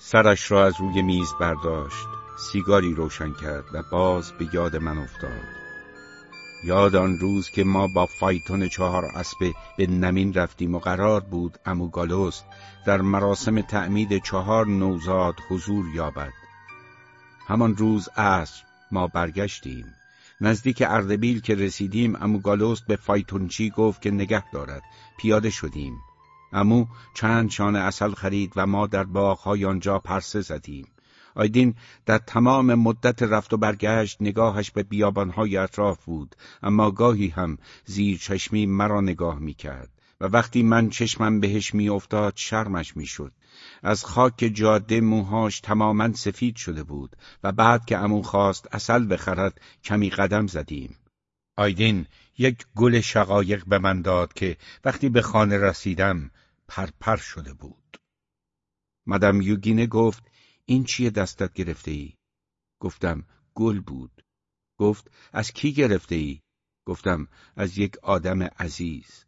سرش را از روی میز برداشت، سیگاری روشن کرد و باز به یاد من افتاد. یاد آن روز که ما با فایتون 4 اسبه به نمین رفتیم و قرار بود عمو گالوست در مراسم تعمید 4 نوزاد حضور یابد. همان روز عصر ما برگشتیم. نزدیک اردبیل که رسیدیم عمو گالوست به فایتونچی گفت که نگه دارد. پیاده شدیم. عمو چند شانه عسل خرید و ما در باغ‌های آنجا پرسه زدیم. آیدین در تمام مدت رفت و برگشت نگاهش به بیابان‌های اطراف بود، اما گاهی هم زیر چشمی مرا نگاه می‌کرد و وقتی من چشمم بهش می‌افتاد شرمش می‌شد. از خاک جاده موهاش تماماً سفید شده بود و بعد که عمو خواست عسل بخرد کمی قدم زدیم. آیدین یک گل شقایق به من داد که وقتی به خانه رسیدم پرپر شده بود. مدام یوگینه گفت این چیه دستت گرفته ای؟ گفتم گل بود. گفت از کی گرفته ای؟ گفتم از یک آدم عزیز.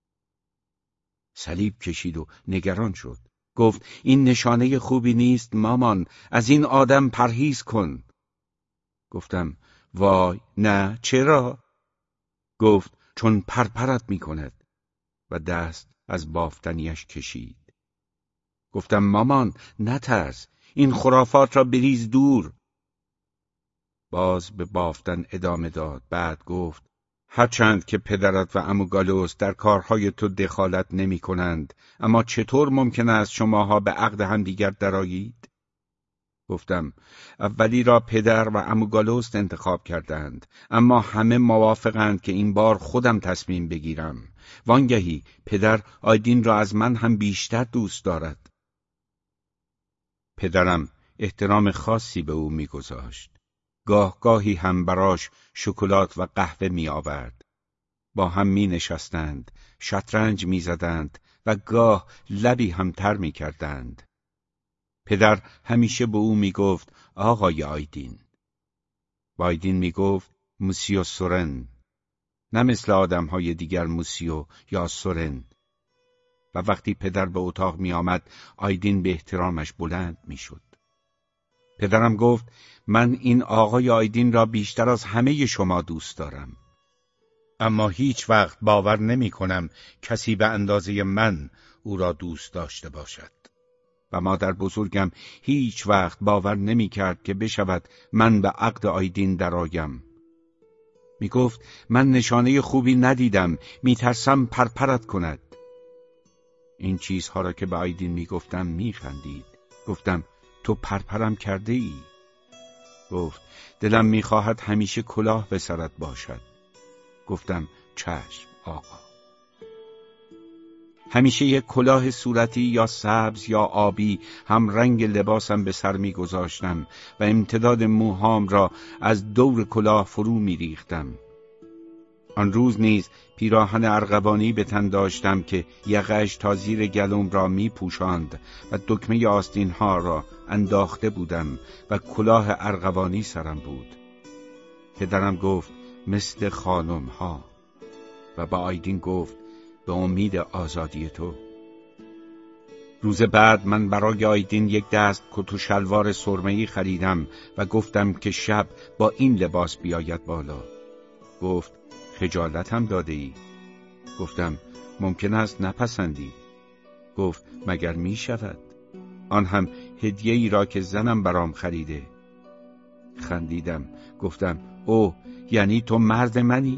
صلیب کشید و نگران شد. گفت این نشانه خوبی نیست مامان، از این آدم پرهیز کن. گفتم وای نه، چرا؟ گفت چون پرپرت می کند و دست از بافتنیش کشید. گفتم مامان نترس، این خرافات را بریز دور. باز به بافتن ادامه داد. بعد گفت هرچند که پدرت و عمو گالوست در کارهای تو دخالت نمی کنند، اما چطور ممکن است شماها به عقد همدیگر درآیید؟ گفتم اولی را پدر و عمو گالوست انتخاب کردند، اما همه موافقند که این بار خودم تصمیم بگیرم. وانگهی پدر آیدین را از من هم بیشتر دوست دارد. پدرم احترام خاصی به او می‌گذاشت. گاهی هم براش شکلات و قهوه می آورد. با هم می نشستند، شطرنج می زدند و گاه لبی هم تر می کردند. پدر همیشه به او می گفت آقای آیدین. با آیدین می گفت موسیو سورن، نه مثل آدم‌های دیگر موسیو یا سورن. و وقتی پدر به اتاق می آمد آیدین به احترامش بلند می شد. پدرم گفت من این آقای آیدین را بیشتر از همه شما دوست دارم، اما هیچ وقت باور نمی کنم کسی به اندازه من او را دوست داشته باشد. و مادر بزرگم هیچ وقت باور نمی کرد که بشود من به عقد آیدین درآیم. می گفت من نشانه خوبی ندیدم، می ترسم پرپرت کند. این چیزها را که به آیدین می گفتم می خندید. گفتم تو پرپرم کرده ای؟ گفت دلم میخواهد همیشه کلاه به سرت باشد. گفتم چشم آقا. همیشه یک کلاه صورتی یا سبز یا آبی هم رنگ لباسم به سر میگذاشتم و امتداد موهام را از دور کلاه فرو میریختم. آن روز نیز پیراهن ارغوانی به تن داشتم که یقه‌اش تا زیر گلوم را می پوشاند و دکمه آستین‌ها را انداخته بودم و کلاه ارغوانی سرم بود. پدرم گفت مثل خانم‌ها و با آیدین گفت به امید آزادی تو. روز بعد من برای آیدین یک دست کت و شلوار سرمه‌ای خریدم و گفتم که شب با این لباس بیاید بالا. گفت خجالت هم داده ای؟ گفتم ممکن است نپسندی. گفت مگر می شود؟ آن هم هدیه ای را که زنم برام خریده. خندیدم. گفتم اوه یعنی تو مرد منی؟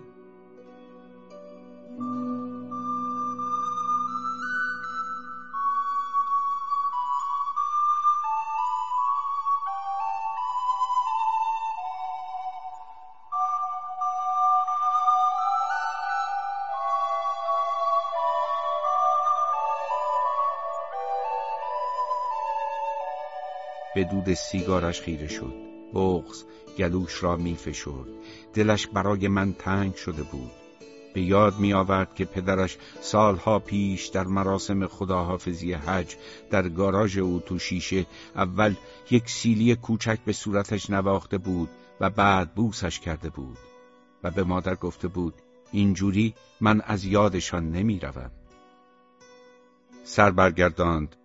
به دود سیگارش خیره شد. بغض گلوش را می فشرد. دلش برای من تنگ شده بود. به یاد می آورد که پدرش سالها پیش در مراسم خداحافظی حج در گاراژ او تو شیشه اول یک سیلی کوچک به صورتش نواخته بود و بعد بوسش کرده بود و به مادر گفته بود اینجوری من از یادشان نمی روم. سر برگرداند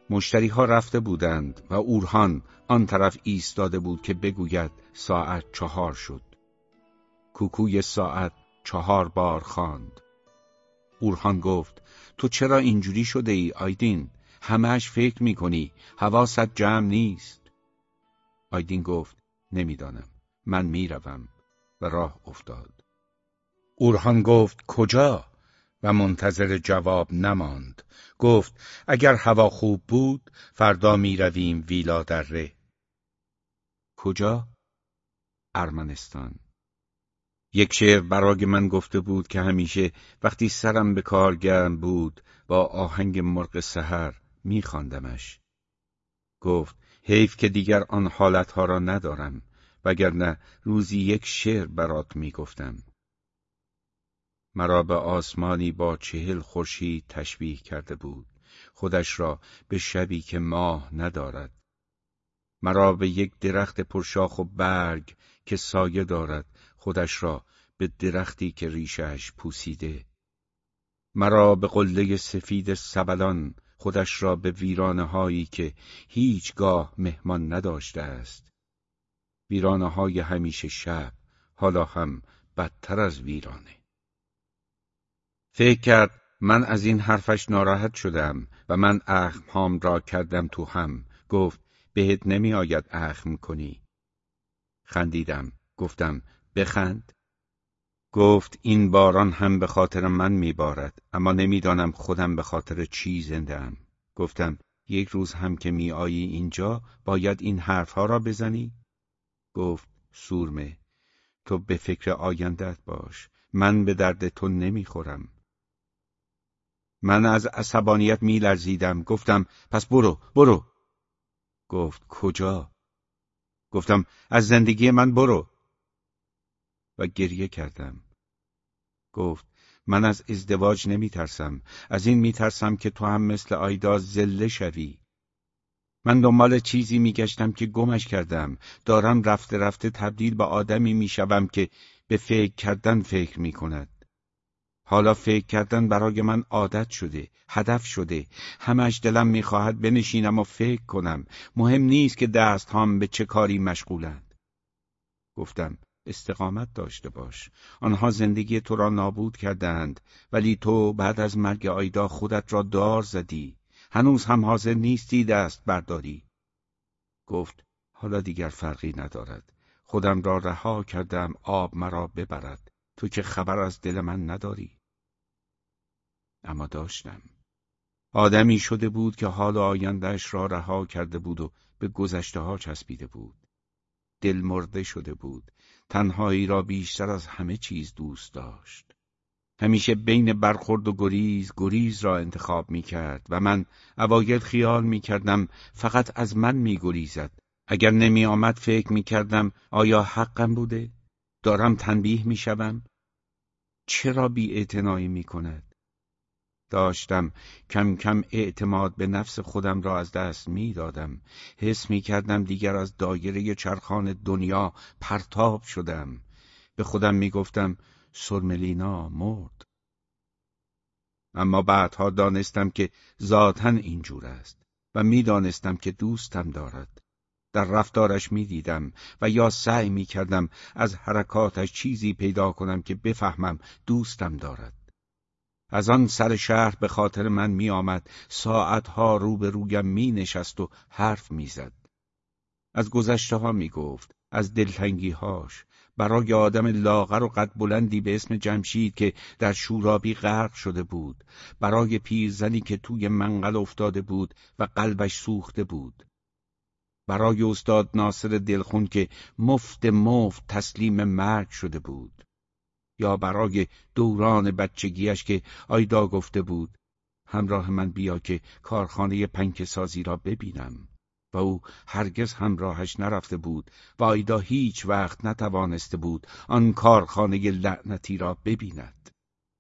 مشتری‌ها رفته بودند و اورهان آن طرف ایستاده بود که بگوید ساعت 4 شد. کوکوی ساعت 4 بار خواند. اورهان گفت تو چرا اینجوری شده ای آیدین؟ همه‌اش فکر می‌کنی، حواست جمع نیست. آیدین گفت نمیدانم، من میروم و راه افتاد. اورهان گفت کجا؟ و منتظر جواب نماند. گفت اگر هوا خوب بود فردا میرویم ویلا در ره. کجا؟ ارمنستان. یک شعر برای من گفته بود که همیشه وقتی سرم به کار گرم بود با آهنگ مرغ سحر میخواندمش. گفت حیف که دیگر آن حالتها را ندارم، وگرنه روزی یک شعر برات میگفتم. مرا به آسمانی با 40 خورشید تشبیه کرده بود، خودش را به شبی که ماه ندارد. مرا به یک درخت پرشاخ و برگ که سایه دارد، خودش را به درختی که ریشه‌اش پوسیده. مرا به قله سفید سبلان، خودش را به ویرانه‌هایی که هیچگاه مهمان نداشته است. ویرانه‌های همیشه شب، حالا هم بدتر از ویرانه. فکر کرد من از این حرفش ناراحت شدم و من اخم‌هام را کردم تو هم. گفت بهت نمی آید اخم کنی. خندیدم. گفتم بخند. گفت این باران هم به خاطر من میبارد، اما نمیدانم خودم به خاطر چی زنده‌ام. گفتم یک روز هم که می آیی اینجا باید این حرفها را بزنی؟ گفت سورمه، تو به فکر آیندت باش، من به درد تو نمیخورم. من از عصبانیت میلرزیدم. گفتم پس برو. گفت کجا؟ گفتم از زندگی من برو. و گریه کردم. گفت من از ازدواج نمیترسم، از این میترسم که تو هم مثل آیدا ذله شوی. من دنبال چیزی میگشتم که گمش کردم. دارم رفته رفته تبدیل به آدمی میشوم که به فکر کردن فکر میکند. حالا فکر کردن برای من عادت شده، هدف شده. همش دلم میخواهد بنشینم و فکر کنم. مهم نیست که دستهام به چه کاری مشغولند. گفتم استقامت داشته باش. آنها زندگی تو را نابود کردند، ولی تو بعد از مرگ آیدا خودت را دار زدی. هنوز هم حاضر نیستی دست برداری. گفت حالا دیگر فرقی ندارد. خودم را رها کردم آب مرا ببرد. تو که خبر از دل من نداری. اما داشتم. آدمی شده بود که حال آیندهش را رها کرده بود و به گذشته ها چسبیده بود. دل مرده شده بود. تنهایی را بیشتر از همه چیز دوست داشت. همیشه بین برخورد و گریز را انتخاب می کرد و من اوایل خیال می کردم فقط از من می گریزد. اگر نمی آمد فکر می کردم آیا حقم بوده؟ دارم تنبیه می شوم؟ چرا بی اعتنایی می کند؟ داشتم کم کم اعتماد به نفس خودم را از دست می دادم. حس می کردم دیگر از دایره چرخان دنیا پرتاب شدم. به خودم می گفتم سرملینا مرد. اما بعدها دانستم که ذاتاً اینجور است و می دانستم که دوستم دارد. در رفتارش می دیدم و یا سعی می کردم از حرکاتش چیزی پیدا کنم که بفهمم دوستم دارد. از آن سر شهر به خاطر من می آمد، ساعتها روبرویم می نشست و حرف می زد. از گذشته ها می گفت، از دلتنگی هاش، برای آدم لاغر و قد بلندی به اسم جمشید که در شورابی غرق شده بود، برای پیرزنی که توی منقل افتاده بود و قلبش سوخته بود، برای استاد ناصر دلخون که مفت تسلیم مرگ شده بود، یا برای دوران بچگیش که آیدا گفته بود همراه من بیا که کارخانه پنکه سازی را ببینم و او هرگز همراهش نرفته بود و آیدا هیچ وقت نتوانسته بود آن کارخانه لعنتی را ببیند.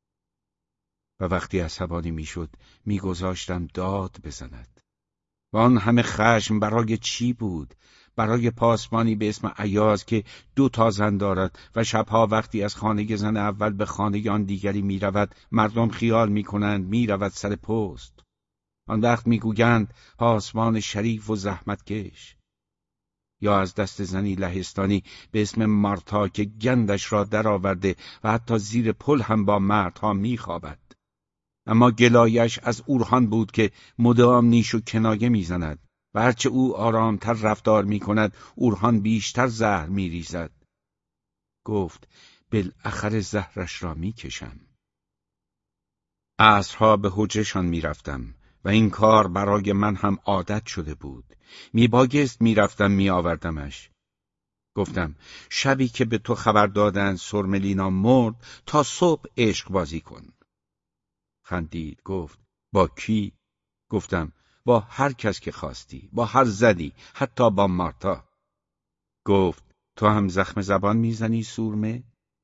و وقتی عصبانی میشد میگذاشتم داد بزند. و آن همه خشم برای چی بود؟ برای پاسبانی به اسم ایاز که 2 زن دارد و شبها وقتی از خانه زن اول به خانه آن دیگری می رود، مردم خیال می کنند می رود سر پست. آن وقت میگویند پاسبان شریف و زحمتکش. یا از دست زنی لهستانی به اسم مارتا که گندش را درآورده و حتی زیر پل هم با مردها میخوابد. اما گلایش از اورهان بود که مدام نیش و کنایه میزند و هرچه او آرامتر رفتار میکند اورهان بیشتر زهر میریزد. گفت بالاخره زهرش را میکشم. عصرها به حجرشان میرفتم و این کار برای من هم عادت شده بود. میبایست میرفتم میآوردمش. گفتم شبی که به تو خبر دادند سرملینا مرد تا صبح عشق بازی کن. خندید. گفت با کی؟ گفتم با هر کس که خواستی، با هر زنی، حتی با مارتا. گفت تو هم زخم زبان میزنی سورمه؟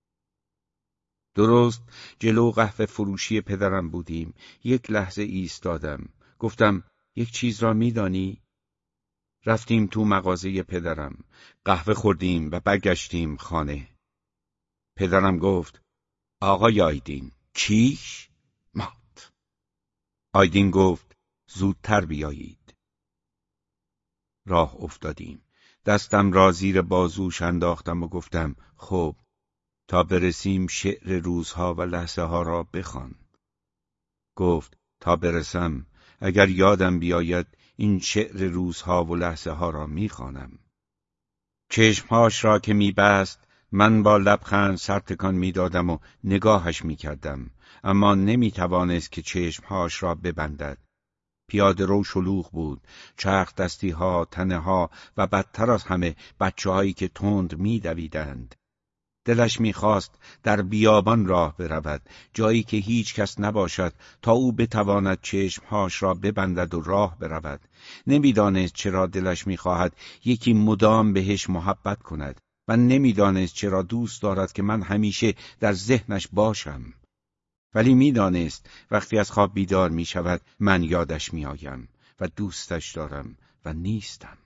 درست جلو قهوه فروشی پدرم بودیم. یک لحظه ایستادم. گفتم یک چیز را میدانی؟ رفتیم تو مغازه پدرم. قهوه خوردیم و برگشتیم خانه. پدرم گفت آقای آیدین. کیش؟ مات. آیدین گفت زودتر بیایید. راه افتادیم. دستم را زیر بازوش انداختم و گفتم خب تا برسیم شعر روزها و لحظه ها را بخوان. گفت تا برسم اگر یادم بیاید این شعر روزها و لحظه ها را میخوانم. چشمهاش را که میبست من با لبخند سرتکان میدادم و نگاهش میکردم، اما نمیتوانست که چشمهاش را ببندد. پیاده رو شلوغ بود، چرخ دستی ها، تنه ها و بدتر از همه بچه هایی که تند میدویدند. دلش میخواست در بیابان راه برود، جایی که هیچ کس نباشد تا او بتواند چشمهاش را ببندد و راه برود. نمیدانست چرا دلش میخواهد یکی مدام بهش محبت کند و نمیدانست چرا دوست دارد که من همیشه در ذهنش باشم. ولی میدانست وقتی از خواب بیدار میشود من یادش میآیم و دوستش دارم و نیستم.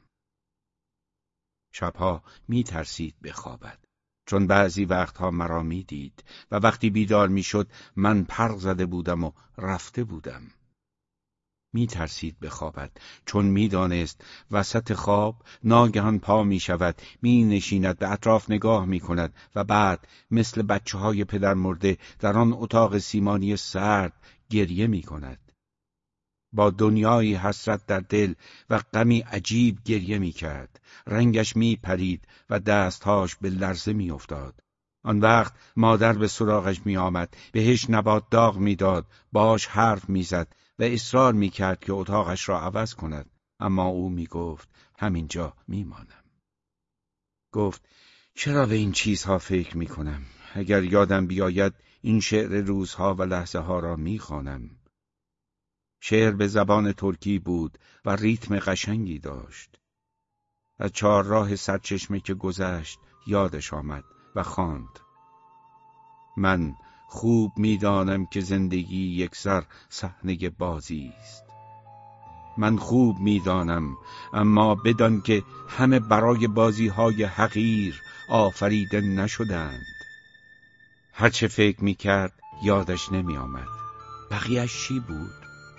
شبها میترسید بخوابد، چون بعضی وقتها مرا میدید و وقتی بیدار میشد من پر زده بودم و رفته بودم. میترسید بخوابد چون میدانست وسط خواب ناگهان پا میشود، مینشیند، به اطراف نگاه میکند و بعد مثل بچه‌های پدر مرده در آن اتاق سیمانی سرد گریه میکند. با دنیای حسرت در دل و غمی عجیب گریه میکرد. رنگش میپرید و دستهاش به لرزه میافتاد. آن وقت مادر به سراغش میآمد، بهش نبات داغ میداد، باش حرف میزد و اصرار میکرد که اتاقش را عوض کند، اما او میگفت همینجا میمانم. گفت چرا به این چیزها فکر میکنم؟ اگر یادم بیاید این شعر روزها و لحظه ها را میخوانم. شعر به زبان ترکی بود و ریتم قشنگی داشت. از چهارراه سرچشمه که گذشت یادش آمد و خواند. من خوب میدانم که زندگی یکسر صحنه بازی است. من خوب میدانم، اما بدان که همه برای بازی‌های حقیر آفریده نشدند. هرچه فکر میکرد یادش نمی آمد. بقیه‌اش چی بود؟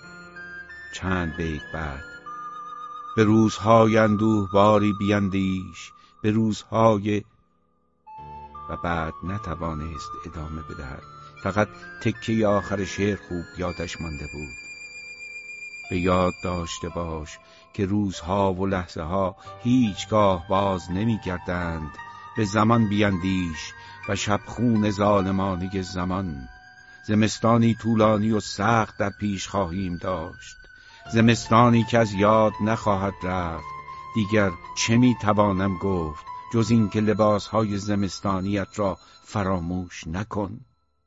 چند بیت بعد به روزهای اندوه باری بیندیش، به روزهای، و بعد نتوانست ادامه بدهد. فقط تکه آخر شعر خوب یادش مانده بود. به یاد داشته باش که روزها و لحظه ها هیچگاه باز نمی گردند. به زمان بیندیش و شبخون ظالمانه زمان. زمستانی طولانی و سخت در پیش خواهیم داشت. زمستانی که از یاد نخواهد رفت. دیگر چه می توانم گفت جز این که لباسهای زمستانیت را فراموش نکن.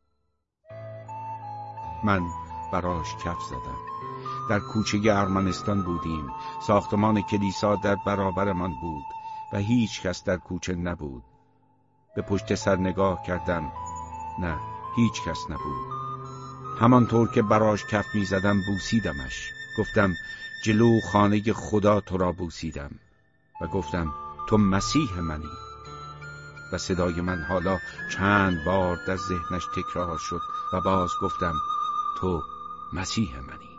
من براش کف زدم. در کوچه ارمنستان بودیم. ساختمان کلیسا در برابرمان بود و هیچ کس در کوچه نبود. به پشت سر نگاه کردم. نه، هیچ کس نبود. همانطور که براش کف می زدم بوسیدمش. گفتم جلو خانه خدا تو را بوسیدم و گفتم تو مسیح منی. و صدای من حالا چند بار در ذهنش تکرار شد و باز گفتم تو مسیح منی.